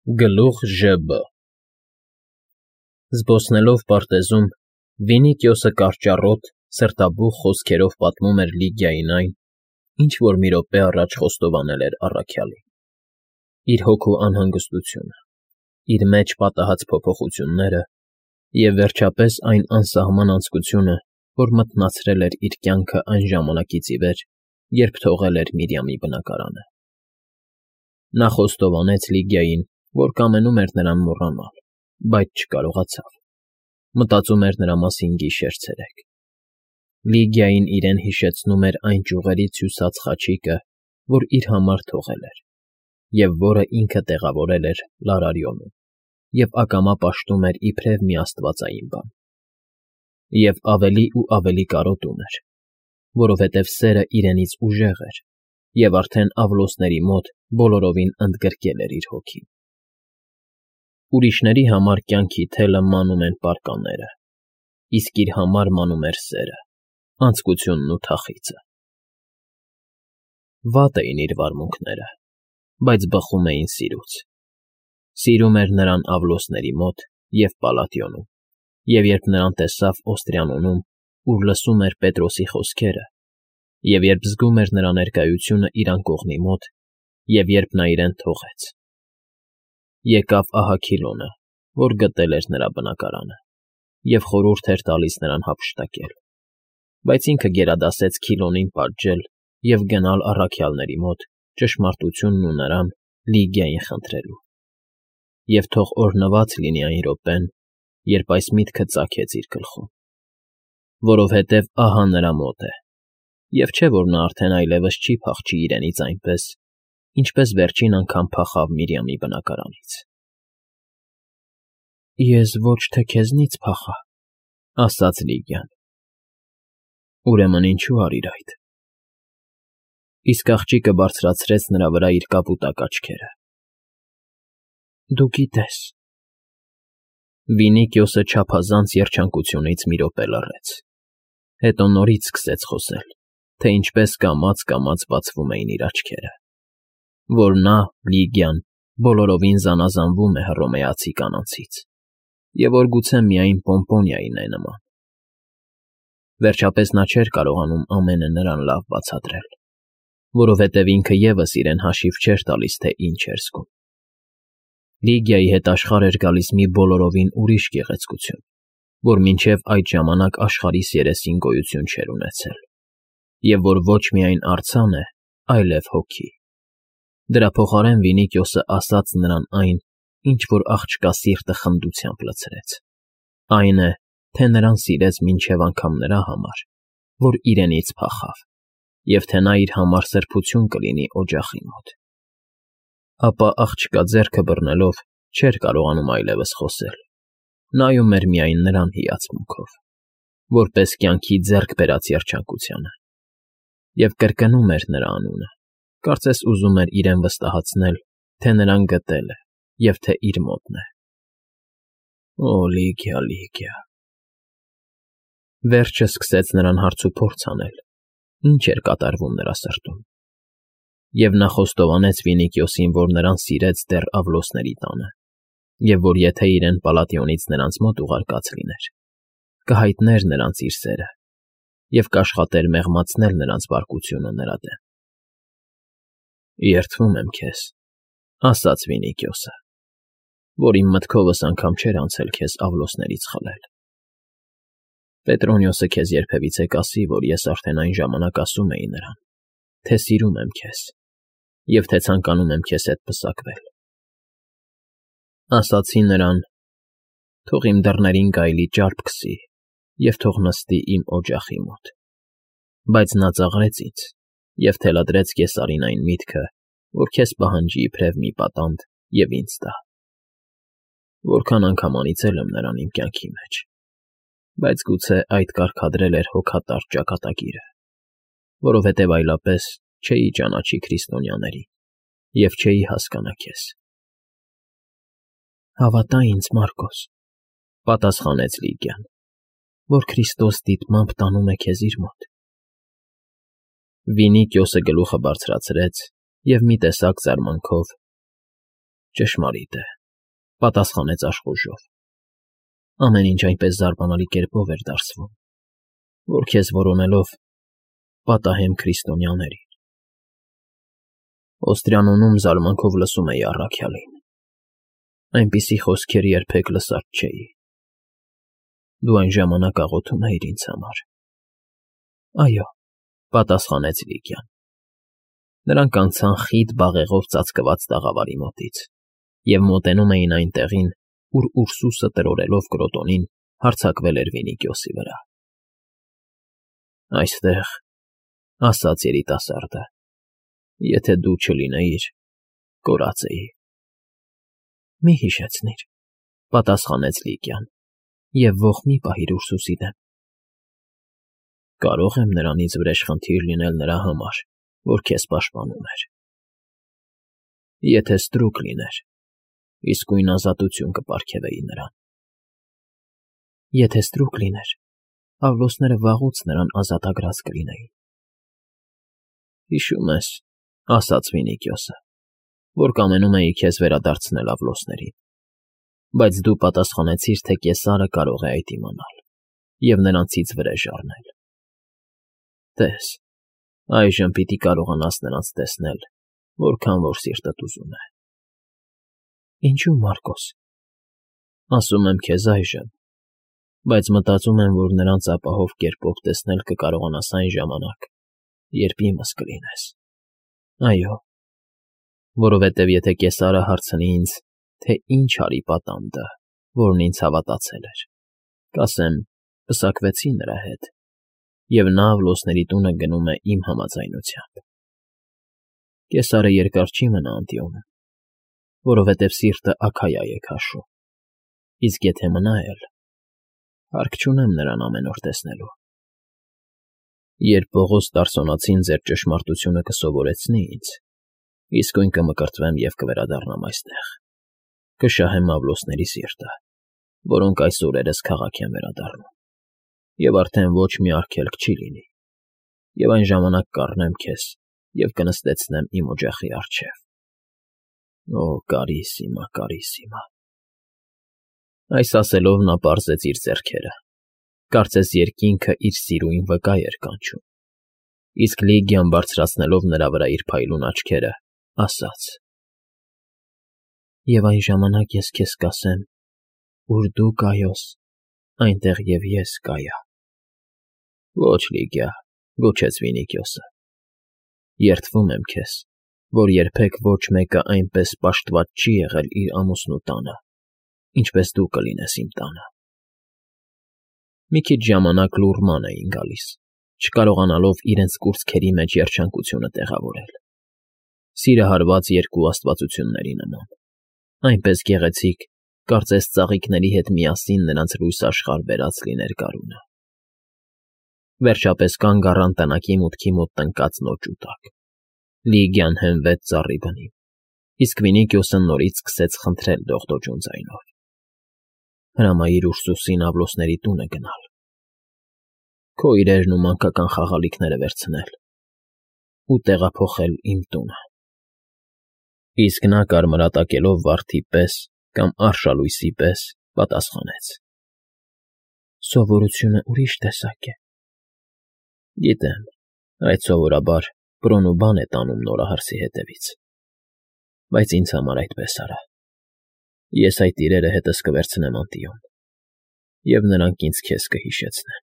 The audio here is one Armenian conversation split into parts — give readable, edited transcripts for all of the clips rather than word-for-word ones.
Գլուխ ԺԲ Զբոսնելով պարտեզում, Վինիկիոսը կարճառոտ, սրտաբուխ խոսքերով պատմում էր Լիգիային այն, ինչ որ մի րոպե առաջ խոստովանել էր առաքյալին. իր հոգու անհանգստությունը, իր մեջ պատահած փոփոխությունները և, վերջապես, այն անսահման անձկությունը, որ մթնացրել էր իր կյանքը այն ժամանակից ի վեր, երբ թողել էր Միրիամի բնակարանը։ Նա խոստովանեց Լիգիային, որ կամենում էր նրան մոռանալ, բայց չկարողացավ, մտածում էր նրա մասին գիշեր֊ցերեկ։ Լիգիային իրեն հիշեցնում էր այն ճյուղերից հյուսած խաչիկը, որ իր համար թողել էր, և որը ինքը տեղավորել էր Լարարիոնում, և ակամա պաշտում էր իբրև մի աստվածային բան։ Եվ ավելի ու ավելի կարոտում էր, որովհետև սերը իրենից ուժեղ էր, և արդեն Ավլոսների մոտ բոլորովին ընդգրկել էր իր հոգին։ Ուրիշների համար կյանքի թելը մանում են պարկաները, իսկ իր համար մանում էր սերը, անձկությունն ու թախիծը։ Վատ էին իր վարմունքները, բայց բխում էին սիրուց։ Սիրում էր նրան Ավլոսների մոտ և Պալատիոնում, և երբ նրան տեսավ Օստրիանոնում, ուր լսում էր Պետրոսի խոսքերը, և երբ զգում էր նրա ներկայությունը իր անկողնի մոտ, և երբ նա իրեն թողեց։ Եկավ Ահաքիլոնը, որ գտել էր նրա բնակարանը, և խորհուրդ էր տալիս նրան հափշտակել, բայց ինքը գերադասեց Քիլոնին պատժել և գնալ առաքյալների մոտ ճշմարտությունն ու նրան՝ Լիգիային խնդրելու։ Եվ թող օրհնված լինի այն րոպեն, երբ այս միտքը ծագեց իր գլխում, որովհետև ահա նրա մոտ է, և չէ՞ որ նա արդեն այլևս չի փախչի իրենից այնպես, ինչպես վերջին անգամ փախավ Միրիամի բնակարանից։ Ես ոչ թե քեզնից փախա, ասաց Լիգիան։ Ուրեմն ինչու արիր այդ։ Իսկ աղջիկը բարձրացրեց նրա վրա իր կապուտակ աչքերը։ Դու գիտես։ Վինիկիոսը չափազանց երջանկությունից մի րոպե լռեց, հետո նորից սկսեց խոսել, թե ինչպես կամաց֊կամաց բացվում էին իր աչքերը, որ նա՝ Լիգիան, բոլորովին զանազանվում է հռոմեացի կանանցից, և որ գուցե միայն Պոմպոնիային է նման։ Վերջապես նա չէր կարողանում ամենը նրան լավ բացատրել, որովհետև ինքը ևս իրեն հաշիվ չէր տալիս, թե ինչ էր զգում։ Լիգիայի հետ աշխարհ էր գալիս մի բոլորովին ուրիշ գեղեցկություն, որ մինչև այդ ժամանակ աշխարհիս երեսին գոյություն չէր ունեցել, և որ ոչ միայն արձան է, այլև հոգի։ Դրա փոխարեն Վինիկիոսը ասաց նրան այն, ինչ որ աղջկա սիրտը խնդությամբ լցրեց, այն է, թե նրան սիրեց մինչև անգամ նրա համար, որ իրենից փախավ, և թե նա իր համար սրբություն կլինի օջախի մոտ։ Ապա աղջկա ձեռքը բռնելով չէր կարողանում այլևս խոսել, նայում էր միայն նրան հիացմունքով, որպես կյանքի ձեռք բերած երջանկությանը, և կրկնում էր նրա անունը, կարծես ուզում էր իրեն վստահեցնել, թե նրան գտել է և թե իր մոտն է։ Օ, Լիգիա, Լիգիա… Վերջը սկսեց նրան հարցուփորձ անել, ինչ էր կատարվում նրա սրտում, և նա խոստովանեց Վինիկիոսին, որ նրան սիրեց դեռ Ավլոսների տանը, և որ եթե իրեն Պալատիոնից նրանց մոտ ուղարկած լիներ, կհայտներ նրանց իր սերը և կաշխատեր մեղմացնել նրանց բարկությունը նրա դեմ։ Երդվում եմ քեզ, ասաց Վինիկիոսը, որ իմ մտքովս անգամ չէր անցել քեզ Ավլոսներից խլել։ Պետրոնիոսը քեզ երբևիցե կասի, որ ես արդեն այն ժամանակ ասում էի նրան, թե սիրում եմ քեզ և թե ցանկանում եմ քեզ հետ պսակվել։ Ասացի նրան. թող իմ դռներին գայլի ճարպ քսի և թող նստի իմ օջախի մոտ, բայց նա ծաղրեց ինձ և թելադրեց կեսարին այն միտքը, որ քեզ պահանջի իբրև մի պատանդ և ինձ տա։ Որքան անգամ անիծել եմ նրան իմ կյանքի մեջ, բայց գուցե այդ կարգադրել էր հոգատար ճակատագիրը, որովհետև այլապես չէի ճանաչի քրիստոնյաներին և չէի հասկանա քեզ։ Հավատա ինձ, Մարկոս, պատասխանեց Լիգիան, որ Քրիստոս դիտմամբ տանում է քեզ իր մոտ։ Վինիկիոսը գլուխը բարձրացրեց և մի տեսակ զարմանքով. Ճշմարիտ է, Պատասխանեց աշխուժով։ Ամեն ինչ այնպես զարմանալի կերպով էր դարսվում, որ քեզ որոնելով պատահեմ քրիստոնյաների։ Օստրիանոնում զարմանքով լսում էի առաքյալին։ Այնպիսի խոսքեր երբեք լսած չէի։ Դու այն ժամանակ աղոթում էիր ինձ համար։ Այո, պատասխանեց Լիգիան։ Նրանք անցան խիտ բաղեղով ծածկված տաղավարի մոտից և մոտենում էին այն տեղին, ուր Ուրսուսը տրորելով Կրոտոնին հարձակվել էր Վինիքիոսի վրա։ Այստեղ, ասաց երիտասարդը, եթե դու չլինեիր, կորած էի։ Մի հիշեցնիր, պատասխանեց Լիգիան, և ոխ մի պահիր Ուրսուսի դեմ։ Կարող եմ նրանից վրեժխնդիր լինել նրա համար, որ քեզ պաշտպանում էր։ Եթե ստրուկ լիներ, իսկույն ազատություն կպարգևեի նրան։ Եթե ստրուկ լիներ, Պավլոսները վաղուց նրան ազատագրած կլինեին։ Հիշում ես, ասաց Վինիքիոսը, որ կամենում էի քեզ վերադարձնել Ավլոսներին, բայց դու պատասխանեցիր, թե Կեսարը կարող է այդ իմանալ և նրանցից վրեժ առնել։ Տես, այժմ պիտի կարողանաս նրանց տեսնել, որքան որ սիրտդ ուզում է։ Ինչու, Մարկոս։ Ասում եմ քեզ այժմ, բայց մտածում եմ, որ նրանց ապահով կերպով տեսնել կկարողանաս այն ժամանակ, երբ իմս կլինես։ Այո, որովհետև եթե Կեսարը հարցնի ինձ, թե ինչ արի պատանդը, որն ինձ հավատացել էր, կասեմ, պսակվեցի նրա հետ, և նա Ավլոսների տունը գնում է իմ համաձայնությամբ։ Կեսարը երկար չի մնա Անտիոնում, որովհետև սիրտը Աքայա է քաշում, իսկ եթե մնա էլ, հարկ չունեմ նրան ամեն օր տեսնելու։ Երբ Պողոս Տարսոնացին ձեր ճշմարտությունը կսովորեցնի ինձ, իսկույն կմկրտվեմ և կվերադառնամ այստեղ, կշահեմ Ավլոսների սիրտը, որոնք այս օրերս քաղաք են վերադառնում, և արդեն ոչ մի արգելք չի լինի, և այն ժամանակ կառնեմ քեզ և կնստեցնեմ իմ օջախի առջև։ Օ, կարիսիմա, կարիսիմա։ Այս ասելով նա պարզեց իր ձեռքերը, կարծես երկինքը իր սիրուին վկա էր կանչում, իսկ Լիգիան բարձրացնելով նրա վրա իր փայլուն աչքերը, ասաց. Եվ այն ժամանակ ես քեզ կասեմ, ուր դու Կայոս, այնտեղ և ես Կայա։ Ոչ, Լիգիա, գոչեց Վինիքիոսը։ Երդվում եմ քեզ, որ երբեք ոչ մեկը այնպես պաշտված չի եղել իր ամուսնու տանը, ինչպես դու կլինես իմ տանը։ Մի քիչ ժամանակ լուռ ման էին գալիս, չկարողանալով իրենց կուրծքերի մեջ երջանկությունը տեղավորել։ Սիրահարված երկու աստվածությունների նման, այնպես գեղեցիկ, կարծես ծաղիկների հետ միասին նրանց լույս աշխարհ բերած լիներ գարունը։ Վերջապես կանգ առան տնակի մուտքի մոտ տնկած նոճու տակ։ Լիգիան հենվեց ծառի բնին, իսկ Վինիքիոսը նորից սկսեց խնդրել դողդոջուն ձայնով. Հրամայիր Ուրսուսին Ավլոսների տունը գնալ, քո իրերն ու մանկական խաղալիքները վերցնել ու տեղափոխել իմ տունը։ Իսկ նա կարմրատակելով վարդի պես կամ արշալույսի պես պատասխանեց. Սովորությունը ուրիշ տեսակ է։ Գիտեմ, այդ սովորաբար Պրոնուբան է տանում նորահարսի հետևից, բայց ինձ համար այդպես արա։ Ես այդ իրերը հետս կվերցնեմ Անտիոն, և նրանք ինձ քեզ կհիշեցնեն։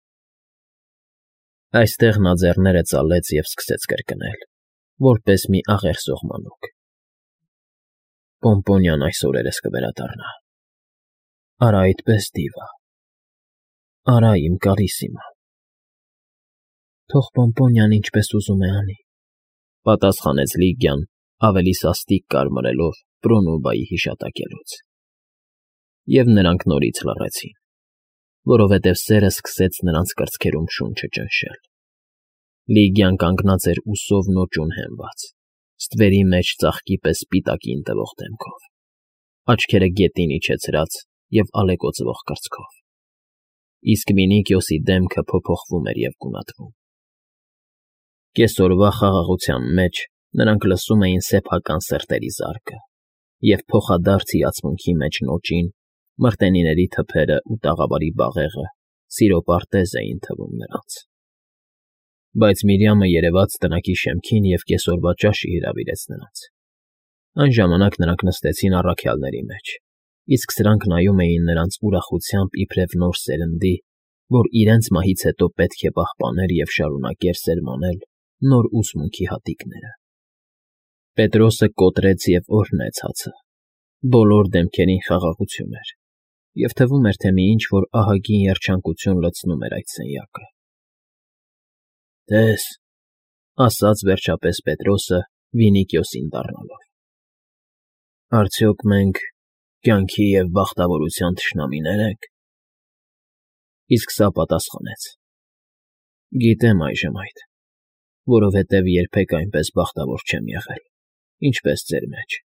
Այստեղ նա ձեռները ծալեց և սկսեց կրկնել, որպես մի աղերսող մանուկ. Պոմպոնիան այս օրերս կվերադառնա։ Արա այդպես, դիվա։ Արա իմ կարիսիմա։ Թող Պոմպոնիան ինչպես ուզում է անի, պատասխանեց Լիգիան, ավելի սաստիկ կարմրելով Պրոնուբայի հիշատակելուց։ Եվ նրանք նորից լռեցին, որովհետև սերը սկսեց նրանց կրծքերում շունչը ճնշել։ Լիգիան կանգնած էր ուսով նոճուն հենված, ստվերի մեջ ծաղկի պես սպիտակին տվող դեմքով, աչքերը գետին իջեցրած և ալեկոծվող կրծքով, իսկ Վինիքիոսի դեմքը փոփոխվում էր և գունատվում։ Կեսօրվա խաղաղության մեջ նրանք լսում էին սեփական սրտերի զարկը և փոխադարձ հիացմունքի մեջ նոճին, մրտենիների թփերը ու տաղավարի բաղեղը սիրո պարտեզ էին թվում նրանց։ Բայց Միրիամը երևաց տնակի շեմքին և կեսօրվա ճաշի հրավիրեց նրանց։ Այն ժամանակ նրանք նստեցին առաքյալների մեջ, իսկ սրանք նայում էին նրանց ուրախությամբ իբրև նոր սերնդի, որ իրենց մահից հետո պետք է պահպաներ և շարունակեր սերմանել նոր ուսմունքի հատիկները։ Պետրոսը կոտրեց և օրհնեց հացը։ Բոլոր դեմքերին խաղաղություն էր, և թվում էր, թե մի ինչ֊որ ահագին երջանկություն լցնում էր այդ սենյակը։ «Տես,֊ ասաց վերջապես Պետրոսը վինի կյոսին դառնալով,֊ արդյոք մենք կյանքի և բախտավորության թշնամինե՞ր ենք»։ Իսկ սա պատասխանեց. «Գիտեմ այժմ այդ, որովհետև երբեք այնպես բախտավոր չեմ եղել, ինչպես ձեր մեջ»։